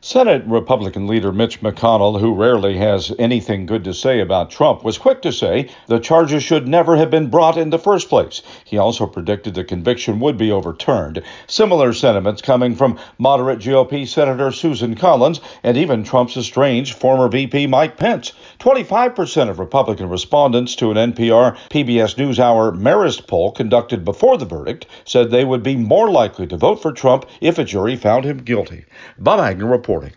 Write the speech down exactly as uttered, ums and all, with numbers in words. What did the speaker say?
Senate Republican leader Mitch McConnell, who rarely has anything good to say about Trump, was quick to say the charges should never have been brought in the first place. He also predicted the conviction would be overturned. Similar sentiments coming from moderate G O P Senator Susan Collins and even Trump's estranged former V P Mike Pence. twenty-five percent of Republican respondents to an N P R P B S NewsHour Marist poll conducted before the verdict said they would be more likely to vote for Trump if a jury found him guilty. Bob Agnew reporting.